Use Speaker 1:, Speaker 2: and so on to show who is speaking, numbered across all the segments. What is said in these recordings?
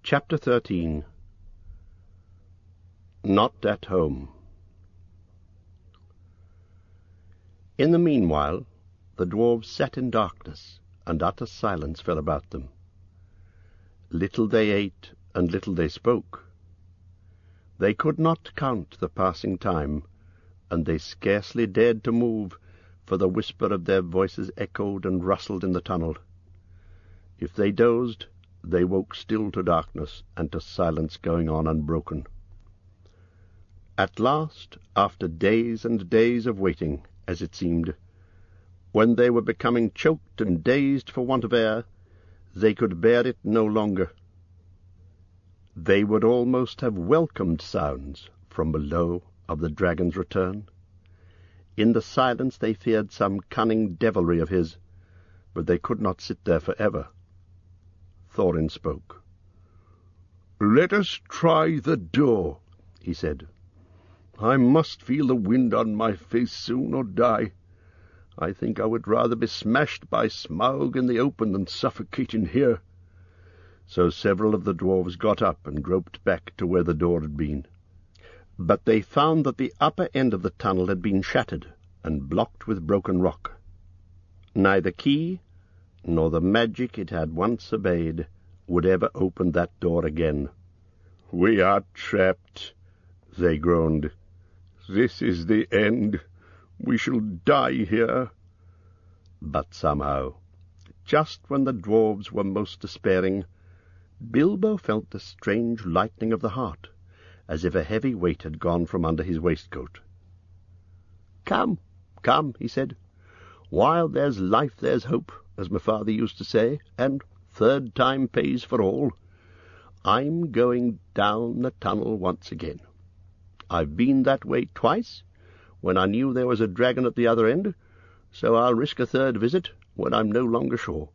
Speaker 1: Chapter 13. Not at Home. In the meanwhile, the dwarfs sat in darkness, and utter silence fell about them. Little they ate, and little they spoke. They could not count the passing time, and they scarcely dared to move, for the whisper of their voices echoed and rustled in the tunnel. If they dozed, they woke still to darkness and to silence going on unbroken. At last, after days and days of waiting, as it seemed, when they were becoming choked and dazed for want of air, they could bear it no longer. They would almost have welcomed sounds from below of the dragon's return. In the silence they feared some cunning devilry of his, but they could not sit there for ever. Thorin spoke. "Let us try the door," he said. "I must feel the wind on my face soon or die. I think I would rather be smashed by Smaug in the open than suffocate in here." So several of the dwarves got up and groped back to where the door had been. But they found that the upper end of the tunnel had been shattered and blocked with broken rock. Neither key nor the magic it had once obeyed would ever open that door again. "We are trapped," they groaned. "This is the end. We shall die here." But somehow, just when the dwarves were most despairing, Bilbo felt a strange lightening of the heart, as if a heavy weight had gone from under his waistcoat. "Come, come," he said. "While there's life there's hope, as my father used to say, and third time pays for all. I'm going down the tunnel once again. I've been that way twice, when I knew there was a dragon at the other end, so I'll risk a third visit when I'm no longer sure.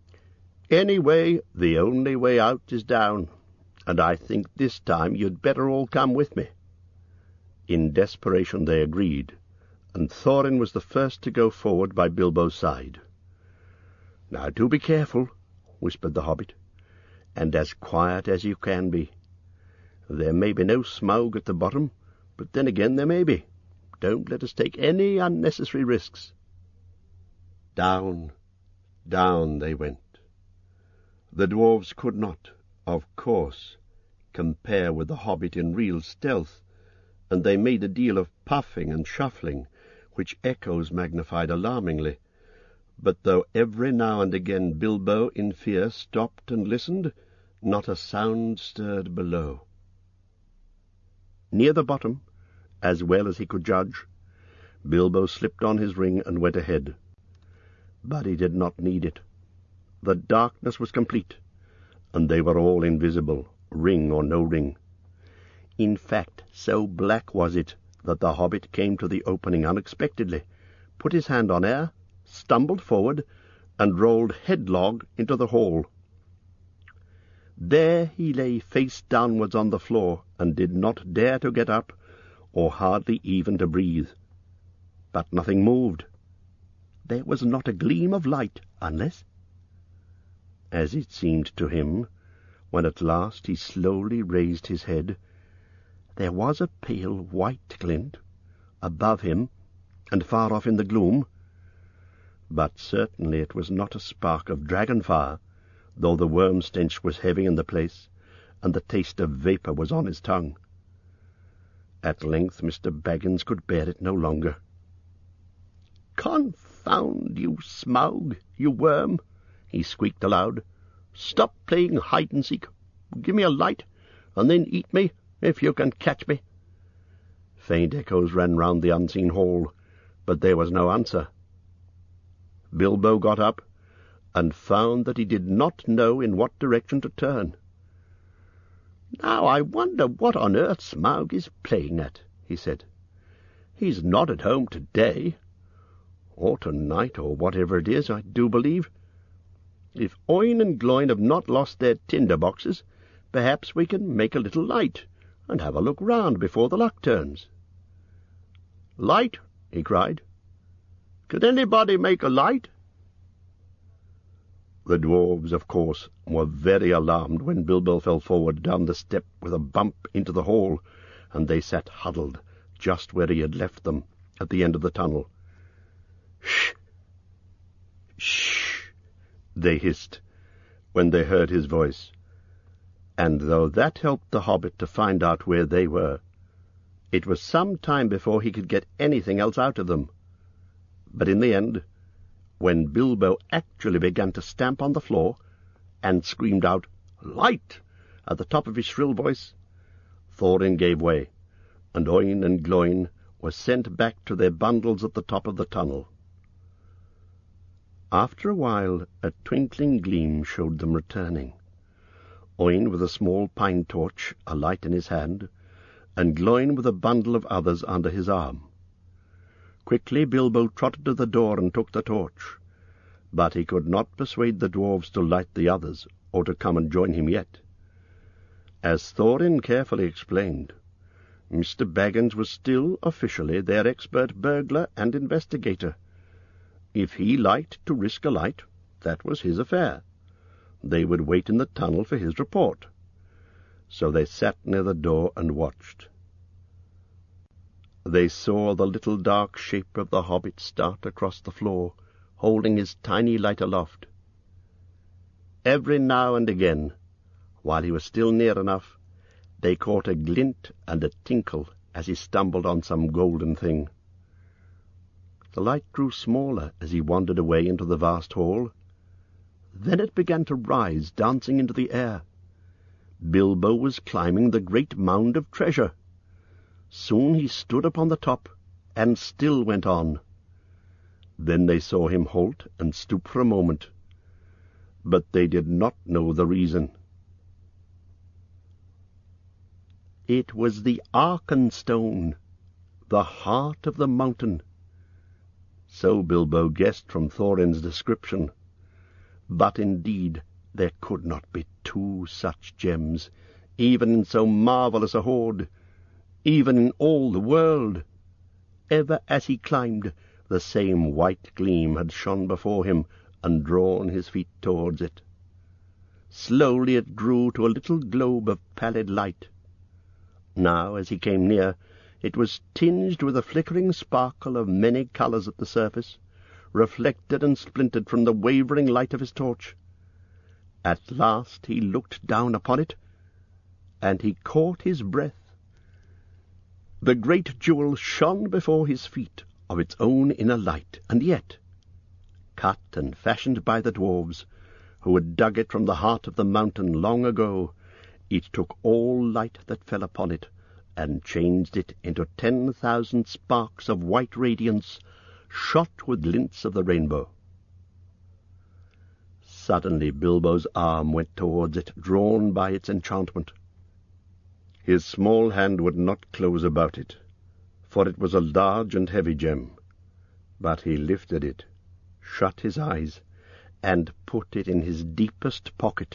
Speaker 1: Anyway, the only way out is down, and I think this time you'd better all come with me." In desperation they agreed, and Thorin was the first to go forward by Bilbo's side. "Now do be careful," whispered the hobbit, "and as quiet as you can be. There may be no Smaug at the bottom, but then again there may be. Don't let us take any unnecessary risks." Down, down they went. The dwarves could not, of course, compare with the hobbit in real stealth, and they made a deal of puffing and shuffling, which echoes magnified alarmingly. But though every now and again Bilbo, in fear, stopped and listened, not a sound stirred below. Near the bottom, as well as he could judge, Bilbo slipped on his ring and went ahead. But he did not need it. The darkness was complete, and they were all invisible, ring or no ring. In fact, so black was it that the hobbit came to the opening unexpectedly, put his hand on air, stumbled forward, and rolled headlong into the hall. There he lay face downwards on the floor, and did not dare to get up, or hardly even to breathe. But nothing moved. There was not a gleam of light, unless, as it seemed to him, when at last he slowly raised his head, there was a pale white glint above him and far off in the gloom. But certainly it was not a spark of dragon fire, though the worm stench was heavy in the place, and the taste of vapour was on his tongue. At length Mr. Baggins could bear it no longer. "Confound you, Smaug, you worm!" he squeaked aloud. "Stop playing hide-and-seek. Give me a light, and then eat me, if you can catch me." Faint echoes ran round the unseen hall, but there was no answer. Bilbo got up, and found that he did not know in what direction to turn. "Now I wonder what on earth Smaug is playing at," he said. "He's not at home to-day, or to-night, or whatever it is, I do believe. If Oin and Gloin have not lost their tinder-boxes, perhaps we can make a little light, and have a look round before the luck turns." "Light!" he cried. "Could anybody make a light?" The dwarves, of course, were very alarmed when Bilbo fell forward down the step with a bump into the hole, and they sat huddled just where he had left them, at the end of the tunnel. "Shh! Shh!" they hissed, when they heard his voice, and though that helped the hobbit to find out where they were, it was some time before he could get anything else out of them. But in the end, when Bilbo actually began to stamp on the floor and screamed out "Light!" at the top of his shrill voice, Thorin gave way, and Oin and Gloin were sent back to their bundles at the top of the tunnel. After a while a twinkling gleam showed them returning, Oin with a small pine torch alight in his hand, and Gloin with a bundle of others under his arm. Quickly Bilbo trotted to the door and took the torch, but he could not persuade the dwarves to light the others, or to come and join him yet. As Thorin carefully explained, Mr. Baggins was still officially their expert burglar and investigator. If he liked to risk a light, that was his affair. They would wait in the tunnel for his report. So they sat near the door and watched. They saw the little dark shape of the hobbit start across the floor, holding his tiny light aloft. Every now and again, while he was still near enough, they caught a glint and a tinkle as he stumbled on some golden thing. The light grew smaller as he wandered away into the vast hall. Then it began to rise, dancing into the air. Bilbo was climbing the great mound of treasure. Soon he stood upon the top, and still went on. Then they saw him halt and stoop for a moment, but they did not know the reason. It was the Arkenstone, the heart of the mountain. So Bilbo guessed from Thorin's description. But indeed there could not be two such gems, even in so marvellous a hoard, even in all the world. Ever as he climbed, the same white gleam had shone before him and drawn his feet towards it. Slowly it grew to a little globe of pallid light. Now, as he came near, it was tinged with a flickering sparkle of many colours at the surface, reflected and splintered from the wavering light of his torch. At last he looked down upon it, and he caught his breath. The great jewel shone before his feet of its own inner light, and yet, cut and fashioned by the dwarves, who had dug it from the heart of the mountain long ago, it took all light that fell upon it, and changed it into 10,000 sparks of white radiance, shot with glints of the rainbow. Suddenly Bilbo's arm went towards it, drawn by its enchantment. His small hand would not close about it, for it was a large and heavy gem, but he lifted it, shut his eyes, and put it in his deepest pocket.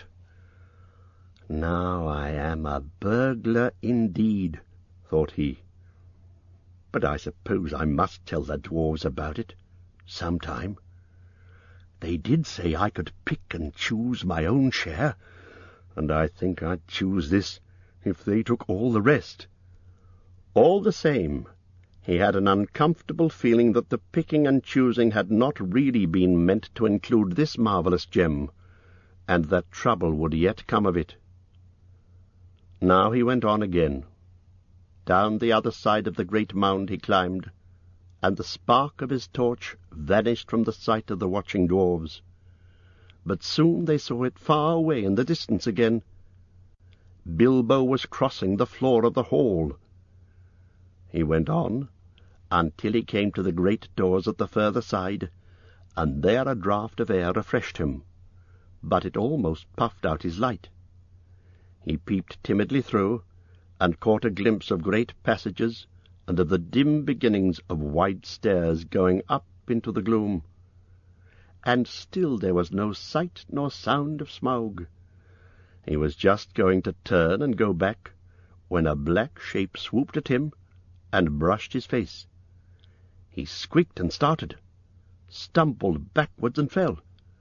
Speaker 1: "Now I am a burglar indeed," thought he. "But I suppose I must tell the dwarves about it, some time. They did say I could pick and choose my own share, and I think I'd choose this if they took all the rest." All the same, he had an uncomfortable feeling that the picking and choosing had not really been meant to include this marvellous gem, and that trouble would yet come of it. Now he went on again. Down the other side of the great mound he climbed, and the spark of his torch vanished from the sight of the watching dwarves. But soon they saw it far away in the distance again. Bilbo was crossing the floor of the hall. He went on until he came to the great doors at the further side, and there a draught of air refreshed him, but it almost puffed out his light. He peeped timidly through, and caught a glimpse of great passages and of the dim beginnings of wide stairs going up into the gloom. And still there was no sight nor sound of Smaug. He was just going to turn and go back, when a black shape swooped at him and brushed his face. He squeaked and started, stumbled backwards and fell.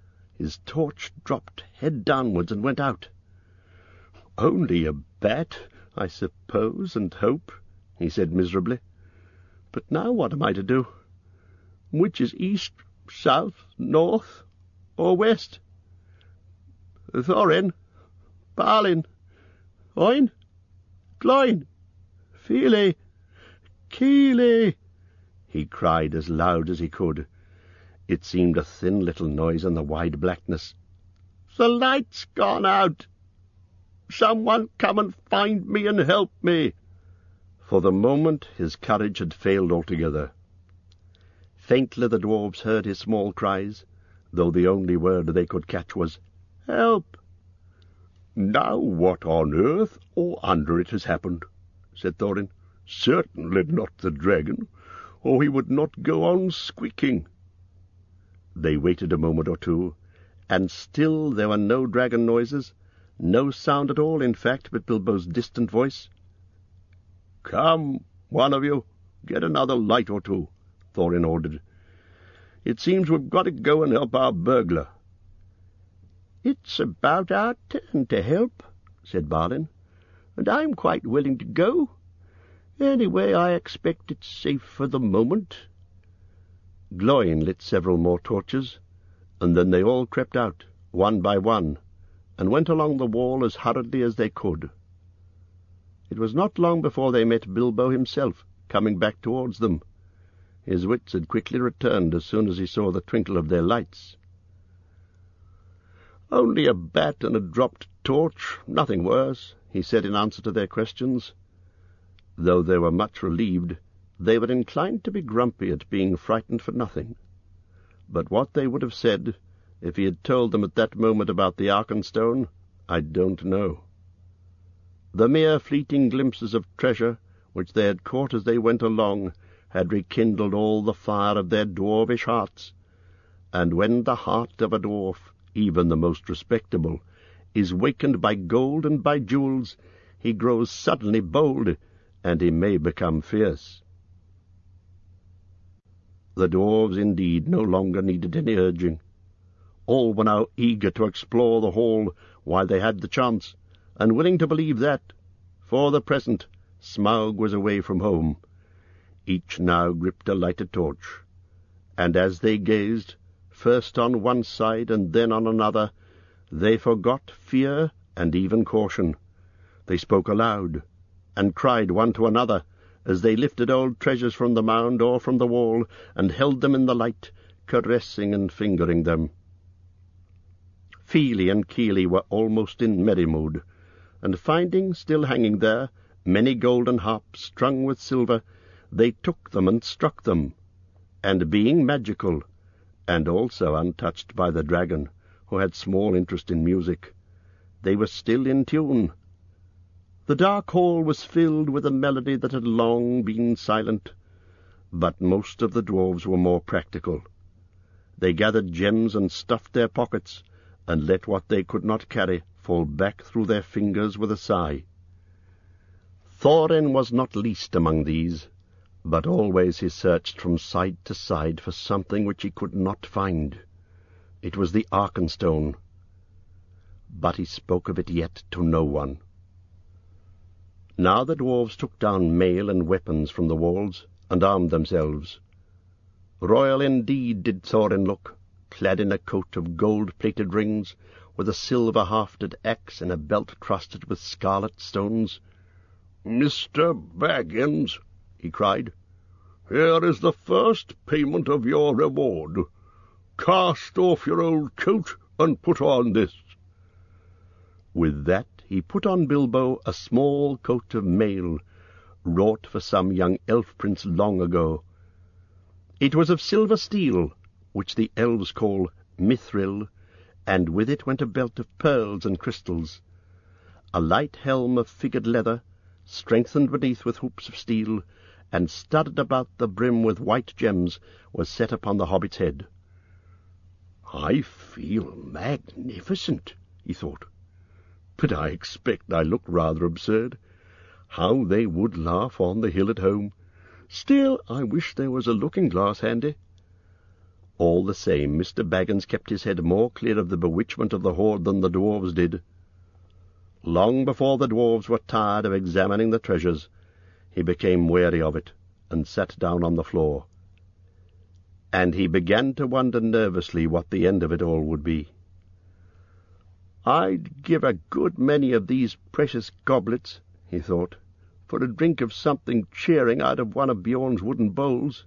Speaker 1: His torch dropped head downwards and went out. "Only a bat, I suppose, and hope," he said miserably. "But now what am I to do? Which is east, south, north, or west? Thorin, Balin, Oin, Gloin, Fili, Kili," he cried as loud as he could. It seemed a thin little noise in the wide blackness. "The light's gone out. Someone come and find me and help me." For the moment his courage had failed altogether. Faintly the dwarfs heard his small cries, though the only word they could catch was, "Help!" "Now what on earth or under it has happened?" said Thorin. "Certainly not the dragon, or he would not go on squeaking." They waited a moment or two, and still there were no dragon noises, no sound at all, in fact, but Bilbo's distant voice. "Come, one of you, get another light or two," Thorin ordered. "It seems we've got to go and help our burglar." "It's about our turn to help," said Balin, "and I'm quite willing to go. Anyway, I expect it's safe for the moment." Gloin lit several more torches, and then they all crept out, one by one, and went along the wall as hurriedly as they could. It was not long before they met Bilbo himself, coming back towards them. His wits had quickly returned as soon as he saw the twinkle of their lights. "Only a bat and a dropped torch, nothing worse," he said in answer to their questions. Though they were much relieved, they were inclined to be grumpy at being frightened for nothing. But what they would have said if he had told them at that moment about the Arkenstone, I don't know. The mere fleeting glimpses of treasure which they had caught as they went along had rekindled all the fire of their dwarfish hearts, and when the heart of a dwarf, even the most respectable, is wakened by gold and by jewels, he grows suddenly bold, and he may become fierce. The dwarves indeed no longer needed any urging. All were now eager to explore the hall while they had the chance, and willing to believe that, for the present, Smaug was away from home. Each now gripped a lighted torch, and as they gazed, first on one side and then on another, they forgot fear and even caution. They spoke aloud, and cried one to another, as they lifted old treasures from the mound or from the wall, and held them in the light, caressing and fingering them. Fili and Kili were almost in merry mood, and finding, still hanging there, many golden harps strung with silver, they took them and struck them, and being magical, and also untouched by the dragon, who had small interest in music, they were still in tune. The dark hall was filled with a melody that had long been silent, but most of the dwarves were more practical. They gathered gems and stuffed their pockets, and let what they could not carry fall back through their fingers with a sigh. Thorin was not least among these, but always he searched from side to side for something which he could not find. It was the Arkenstone, but he spoke of it yet to no one. Now the dwarves took down mail and weapons from the walls, and armed themselves. Royal indeed did Thorin look, clad in a coat of gold-plated rings, with a silver-hafted axe and a belt crusted with scarlet stones. "Mr. Baggins," he cried, "here is the first payment of your reward. Cast off your old coat and put on this." With that he put on Bilbo a small coat of mail, wrought for some young elf-prince long ago. It was of silver steel, which the elves call mithril, and with it went a belt of pearls and crystals. A light helm of figured leather, strengthened beneath with hoops of steel, and studded about the brim with white gems, was set upon the hobbit's head. "I feel magnificent," he thought, "but I expect I look rather absurd. How they would laugh on the hill at home! Still, I wish there was a looking-glass handy." All the same, Mr. Baggins kept his head more clear of the bewitchment of the hoard than the dwarfs did. Long before the dwarfs were tired of examining the treasures, he became weary of it, and sat down on the floor. And he began to wonder nervously what the end of it all would be. "I'd give a good many of these precious goblets," he thought, "for a drink of something cheering out of one of Bjorn's wooden bowls."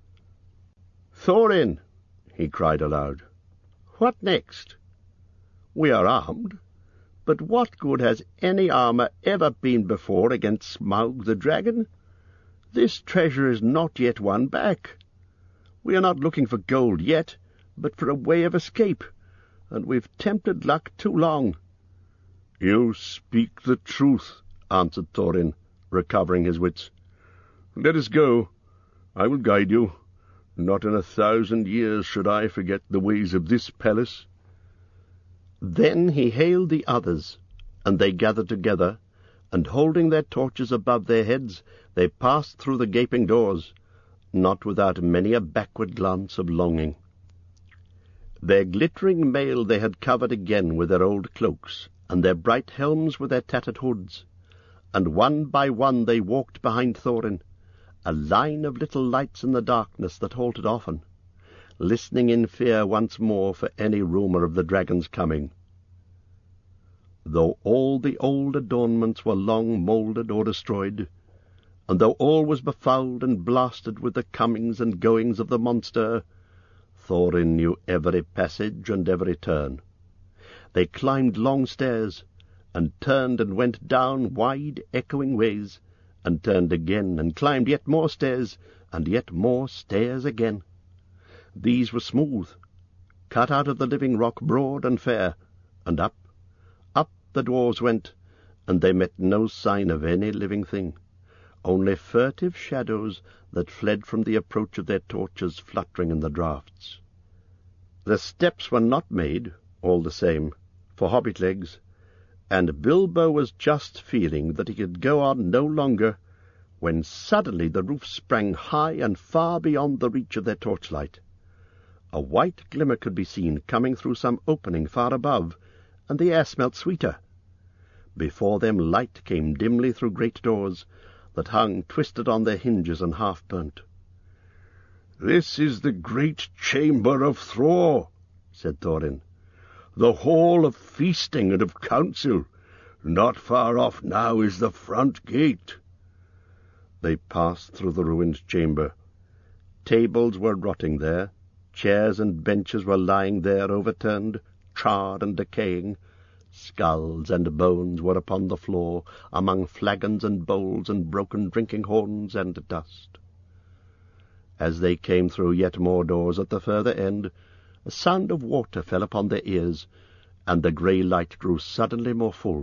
Speaker 1: "Thorin," he cried aloud, "what next? We are armed, but what good has any armour ever been before against Smaug the dragon? This treasure is not yet won back. We are not looking for gold yet, but for a way of escape, and we've tempted luck too long." "You speak the truth," answered Thorin, recovering his wits. "Let us go. I will guide you. Not in 1,000 years should I forget the ways of this palace." Then he hailed the others, and they gathered together, and holding their torches above their heads, they passed through the gaping doors, not without many a backward glance of longing. Their glittering mail they had covered again with their old cloaks, and their bright helms with their tattered hoods, and one by one they walked behind Thorin, a line of little lights in the darkness that halted often, listening in fear once more for any rumour of the dragon's coming. Though all the old adornments were long mouldered or destroyed, and though all was befouled and blasted with the comings and goings of the monster, Thorin knew every passage and every turn. They climbed long stairs, and turned and went down wide echoing ways, and turned again, and climbed yet more stairs, and yet more stairs again. These were smooth, cut out of the living rock, broad and fair, and up the dwarves went, and they met no sign of any living thing, only furtive shadows that fled from the approach of their torches fluttering in the draughts. The steps were not made, all the same, for hobbit legs, and Bilbo was just feeling that he could go on no longer, when suddenly the roof sprang high and far beyond the reach of their torchlight. A white glimmer could be seen coming through some opening far above, and the air smelt sweeter. Before them light came dimly through great doors that hung twisted on their hinges and half-burnt. "This is the great chamber of Thror," said Thorin, "the hall of feasting and of council. Not far off now is the front gate." They passed through the ruined chamber. Tables were rotting there, chairs and benches were lying there overturned, charred and decaying. Skulls and bones were upon the floor, among flagons and bowls and broken drinking horns and dust. As they came through yet more doors at the further end, a sound of water fell upon their ears, and the grey light grew suddenly more full.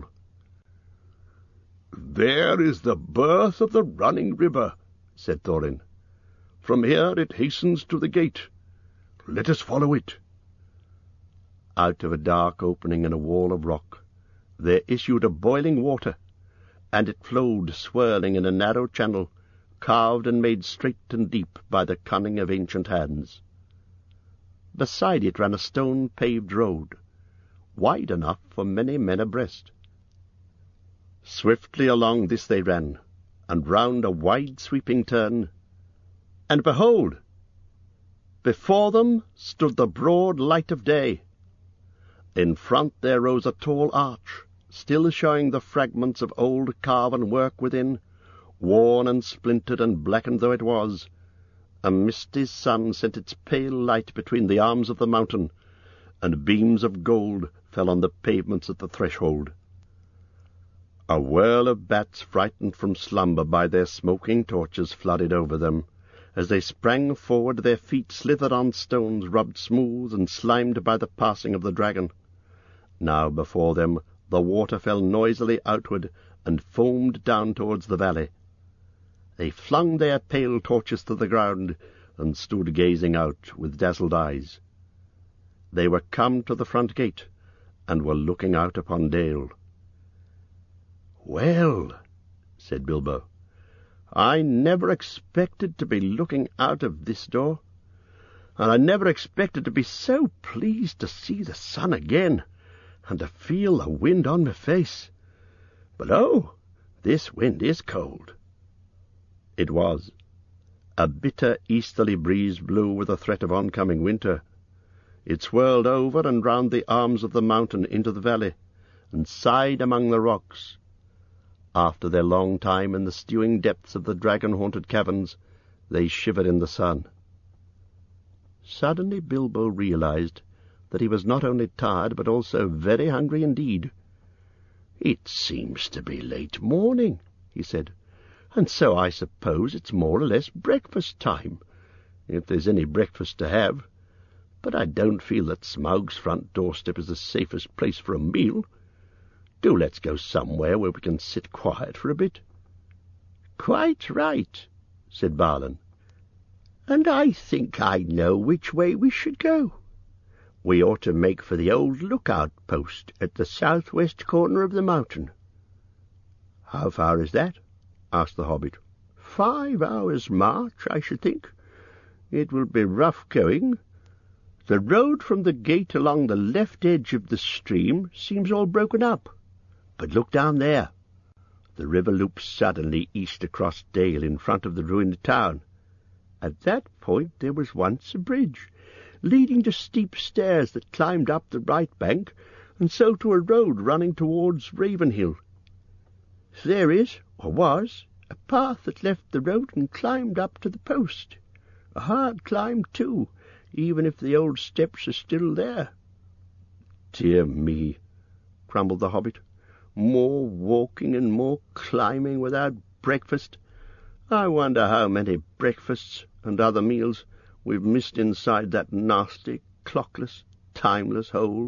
Speaker 1: "There is the birth of the running river," said Thorin. "From here it hastens to the gate. Let us follow it." Out of a dark opening in a wall of rock there issued a boiling water, and it flowed swirling in a narrow channel, carved and made straight and deep by the cunning of ancient hands. Beside it ran a stone-paved road, wide enough for many men abreast. Swiftly along this they ran, and round a wide-sweeping turn, and behold! Before them stood the broad light of day. In front there rose a tall arch, still showing the fragments of old carven work within, worn and splintered and blackened though it was. A misty sun sent its pale light between the arms of the mountain, and beams of gold fell on the pavements at the threshold. A whirl of bats, frightened from slumber by their smoking torches, flooded over them. As they sprang forward, their feet slithered on stones rubbed smooth and slimed by the passing of the dragon. Now before them the water fell noisily outward and foamed down towards the valley. They flung their pale torches to the ground, and stood gazing out with dazzled eyes. They were come to the front gate, and were looking out upon Dale. "Well," said Bilbo, "I never expected to be looking out of this door. and I never expected to be so pleased to see the sun again, and to feel the wind on my face. But oh, this wind is cold." It was. A bitter easterly breeze blew with a threat of oncoming winter. It swirled over and round the arms of the mountain into the valley, and sighed among the rocks. After their long time in the stewing depths of the dragon-haunted caverns, they shivered in the sun. Suddenly Bilbo realized that he was not only tired, but also very hungry indeed. "It seems to be late morning," he said, "and so I suppose it's more or less breakfast time, if there's any breakfast to have. But I don't feel that Smaug's front doorstep is the safest place for a meal. Do let's go somewhere where we can sit quiet for a bit." "Quite right," said Balin, "and I think I know which way we should go. We ought to make for the old lookout post at the southwest corner of the mountain." "How far is that?" asked the hobbit. 5 hours' march, I should think. It will be rough going. The road from the gate along the left edge of the stream seems all broken up. But look down there. The river loops suddenly east across Dale in front of the ruined town. At that point there was once a bridge, leading to steep stairs that climbed up the right bank, and so to a road running towards Ravenhill. There is, or was, a path that left the road and climbed up to the post. A hard climb, too, even if the old steps are still there." "Dear me," grumbled the hobbit, "more walking and more climbing without breakfast. I wonder how many breakfasts and other meals we've missed inside that nasty, clockless, timeless hole."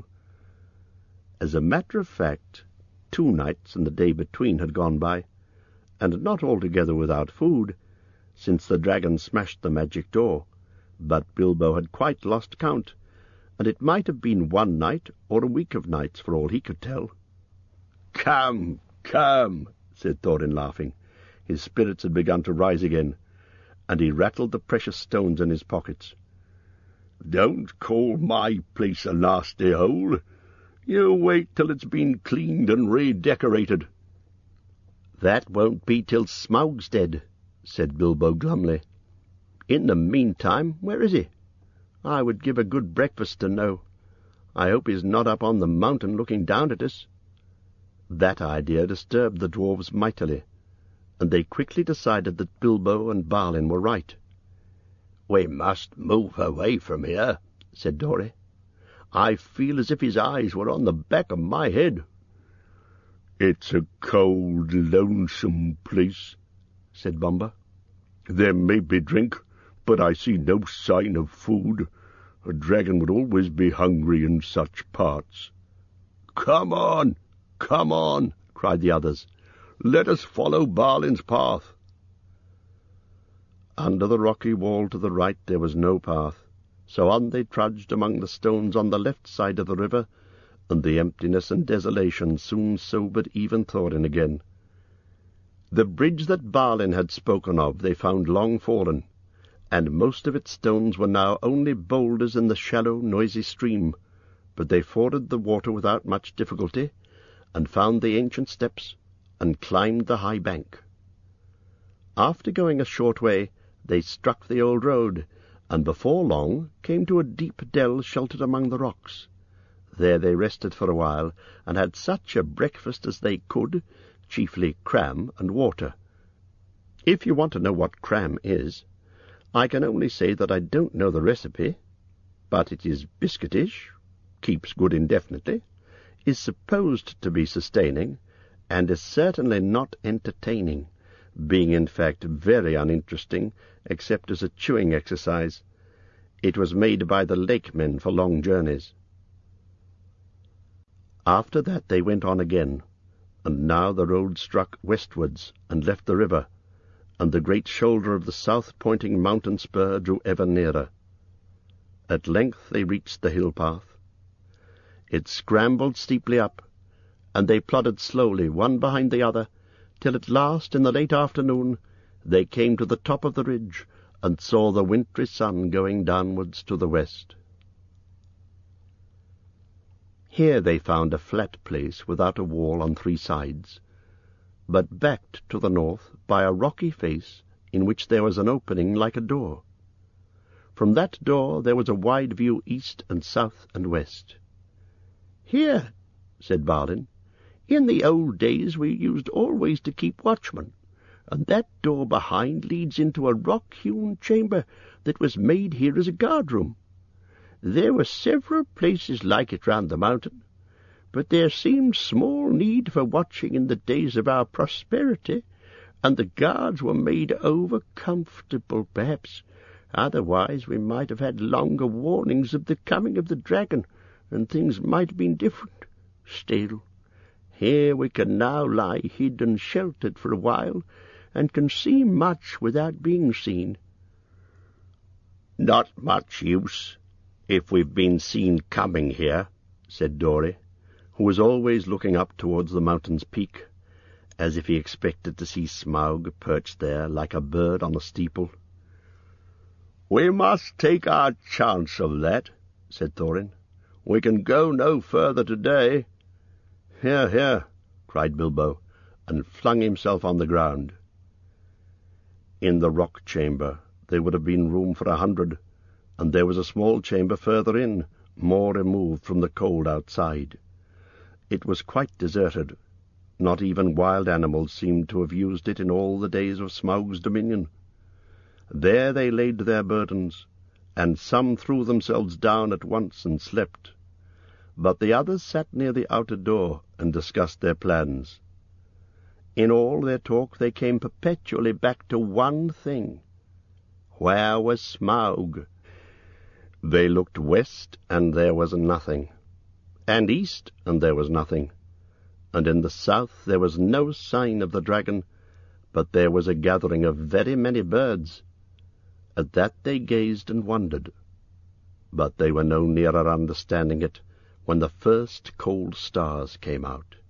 Speaker 1: As a matter of fact, 2 nights and the day between had gone by, and not altogether without food, since the dragon smashed the magic door, but Bilbo had quite lost count, and it might have been 1 night or a week of nights for all he could tell. "Come, come," said Thorin, laughing. His spirits had begun to rise again, and he rattled the precious stones in his pockets. "Don't call my place a nasty hole. You wait till it's been cleaned and redecorated." "That won't be till Smaug's dead," said Bilbo glumly. "In the meantime, where is he? I would give a good breakfast to know. I hope he's not up on the mountain looking down at us." That idea disturbed the dwarves mightily, and they quickly decided that Bilbo and Balin were right. "We must move away from here," said Dori. "I feel as if his eyes were on the back of my head." "It's a cold, lonesome place," said Bomba. "There may be drink, but I see no sign of food. A dragon would always be hungry in such parts." "Come on, come on," cried the others. "Let us follow Balin's path." Under the rocky wall to the right there was no path, so on they trudged among the stones on the left side of the river, and the emptiness and desolation soon sobered even Thorin again. The bridge that Balin had spoken of they found long fallen, and most of its stones were now only boulders in the shallow, noisy stream, but they forded the water without much difficulty, and found the ancient steps, and climbed the high bank. After going a short way, they struck the old road, and before long came to a deep dell sheltered among the rocks. There they rested for a while, and had such a breakfast as they could, chiefly cram and water. If you want to know what cram is, I can only say that I don't know the recipe, but it is biscuitish, keeps good indefinitely, is supposed to be sustaining, and is certainly not entertaining, being in fact very uninteresting, except as a chewing exercise. It was made by the lake men for long journeys. After that they went on again, and now the road struck westwards and left the river, and the great shoulder of the south-pointing mountain spur drew ever nearer. At length they reached the hill path. It scrambled steeply up, and they plodded slowly, one behind the other, till at last, in the late afternoon, they came to the top of the ridge, and saw the wintry sun going downwards to the west. Here they found a flat place without a wall on 3 sides, but backed to the north by a rocky face in which there was an opening like a door. From that door there was a wide view east and south and west. "Here," said Balin, "in the old days we used always to keep watchmen, and that door behind leads into a rock-hewn chamber that was made here as a guard-room. There were several places like it round the mountain, but there seemed small need for watching in the days of our prosperity, and the guards were made over-comfortable, perhaps. Otherwise we might have had longer warnings of the coming of the dragon, and things might have been different. Still, here we can now lie hid and sheltered for a while, and can see much without being seen." "Not much use, if we've been seen coming here," said Dorry, who was always looking up towards the mountain's peak, as if he expected to see Smaug perched there like a bird on a steeple. "We must take our chance of that," said Thorin. "We can go no further today." "Here, here," cried Bilbo, and flung himself on the ground. In the rock chamber there would have been room for 100, and there was a small chamber further in, more removed from the cold outside. It was quite deserted. Not even wild animals seemed to have used it in all the days of Smaug's dominion. There they laid their burdens, and some threw themselves down at once and slept, but the others sat near the outer door and discussed their plans. In all their talk they came perpetually back to one thing. Where was Smaug? They looked west, and there was nothing, and east, and there was nothing, and in the south there was no sign of the dragon, but there was a gathering of very many birds. At that they gazed and wondered, but they were no nearer understanding it when the first cold stars came out.